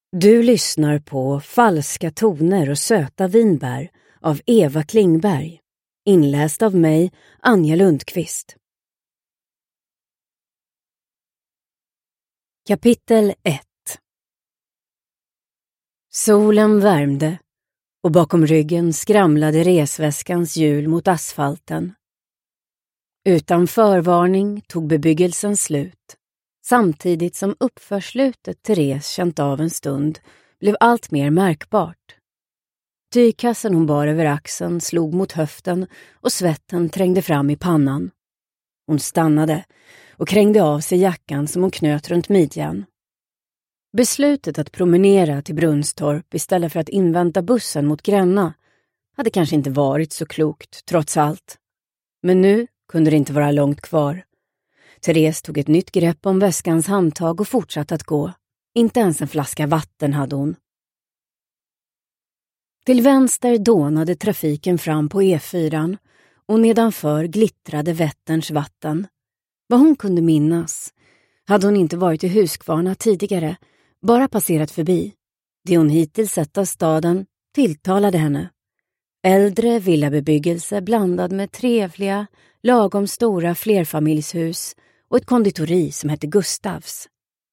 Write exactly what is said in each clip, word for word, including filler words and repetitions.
Du lyssnar på Falska toner och söta vinbär av Eva Klingberg, inläst av mig, Anja Lundqvist. Kapitel ett. Solen värmde och bakom ryggen skramlade resväskans hjul mot asfalten. Utan förvarning tog bebyggelsen slut. Samtidigt som uppförslutet Therese känt av en stund blev allt mer märkbart. Tygkassen hon bar över axeln slog mot höften och svetten trängde fram i pannan. Hon stannade och krängde av sig jackan som hon knöt runt midjan. Beslutet att promenera till Brunnstorp istället för att invänta bussen mot Gränna hade kanske inte varit så klokt trots allt. Men nu kunde det inte vara långt kvar. Therese tog ett nytt grepp om väskans handtag och fortsatte att gå. Inte ens en flaska vatten hade hon. Till vänster dånade trafiken fram på E fyran och nedanför glittrade Vätterns vatten. Vad hon kunde minnas hade hon inte varit i Huskvarna tidigare, bara passerat förbi. Det hon hittills sett av staden tilltalade henne. Äldre villabebyggelse blandad med trevliga, lagom stora flerfamiljshus och ett konditori som hette Gustavs.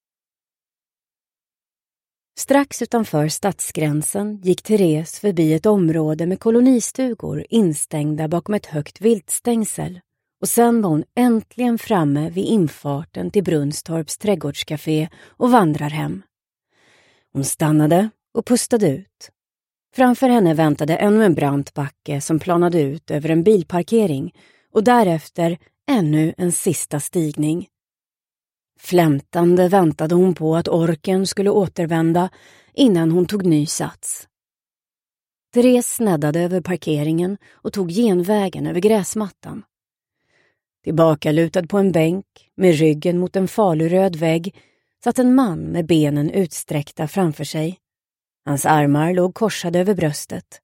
Strax utanför stadsgränsen gick Therese förbi ett område med kolonistugor instängda bakom ett högt viltstängsel och sen var hon äntligen framme vid infarten till Brunnstorps trädgårdscafé och vandrarhem. Hon stannade och pustade ut. Framför henne väntade ännu en brant backe som planade ut över en bilparkering och därefter ännu en sista stigning. Flämtande väntade hon på att orken skulle återvända innan hon tog ny sats. Therese sneddade över parkeringen och tog genvägen över gräsmattan. Tillbakalutad på en bänk med ryggen mot en faluröd vägg satt en man med benen utsträckta framför sig. Hans armar låg korsade över bröstet.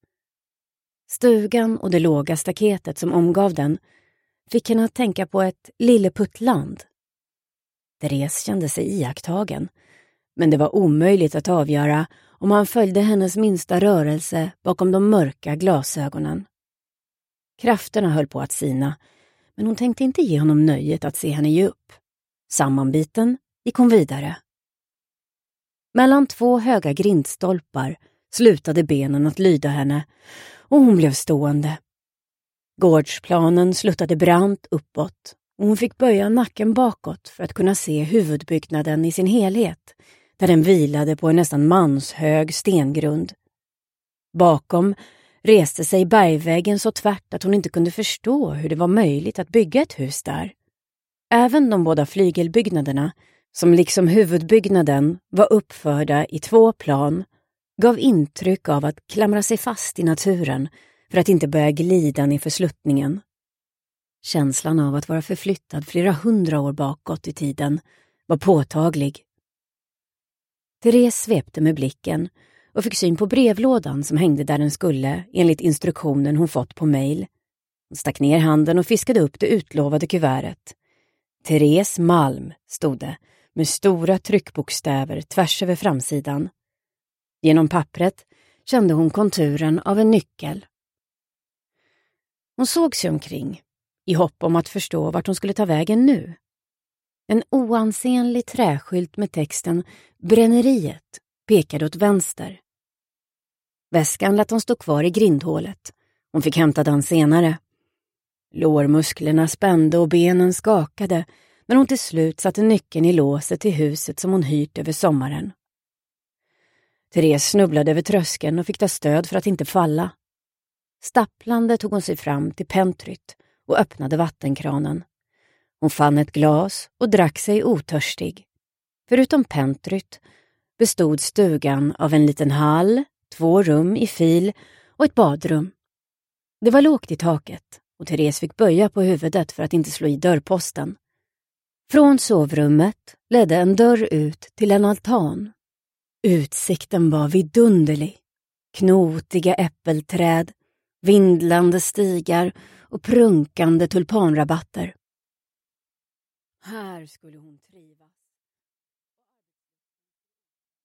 Stugan och det låga staketet som omgav den fick henne att tänka på ett lilleputtland. Therese kände sig iakttagen, men det var omöjligt att avgöra om han följde hennes minsta rörelse bakom de mörka glasögonen. Krafterna höll på att sina, men hon tänkte inte ge honom nöjet att se henne ge upp. Sammanbiten gick hon vidare. Mellan två höga grindstolpar slutade benen att lyda henne och hon blev stående. Gårdsplanen sluttade brant uppåt och hon fick böja nacken bakåt för att kunna se huvudbyggnaden i sin helhet, där den vilade på en nästan manshög stengrund. Bakom reste sig bergväggen så tvärt att hon inte kunde förstå hur det var möjligt att bygga ett hus där. Även de båda flygelbyggnaderna, som liksom huvudbyggnaden var uppförda i två plan, gav intryck av att klamra sig fast i naturen för att inte börja glida ner för sluttningen. Känslan av att vara förflyttad flera hundra år bakåt i tiden var påtaglig. Therese svepte med blicken och fick syn på brevlådan som hängde där den skulle enligt instruktionen hon fått på mejl. Hon stack ner handen och fiskade upp det utlovade kuvertet. Therese Malm stod det med stora tryckbokstäver tvärs över framsidan. Genom pappret kände hon konturen av en nyckel. Hon såg sig omkring i hopp om att förstå vart hon skulle ta vägen nu. En oansenlig träskylt med texten Bränneriet pekade åt vänster. Väskan lät hon stå kvar i grindhålet. Hon fick hämta den senare. Lårmusklerna spände och benen skakade när hon till slut satte nyckeln i låset till huset som hon hyrt över sommaren. Therese snubblade över tröskeln och fick ta stöd för att inte falla. Stapplande tog hon sig fram till pentryt och öppnade vattenkranen. Hon fann ett glas och drack sig otörstig. Förutom pentryt bestod stugan av en liten hall, två rum i fil och ett badrum. Det var lågt i taket och Therese fick böja på huvudet för att inte slå i dörrposten. Från sovrummet ledde en dörr ut till en altan. Utsikten var vidunderlig. Knotiga äppelträd, vindlande stigar och prunkande tulpanrabatter. Här skulle hon trivas.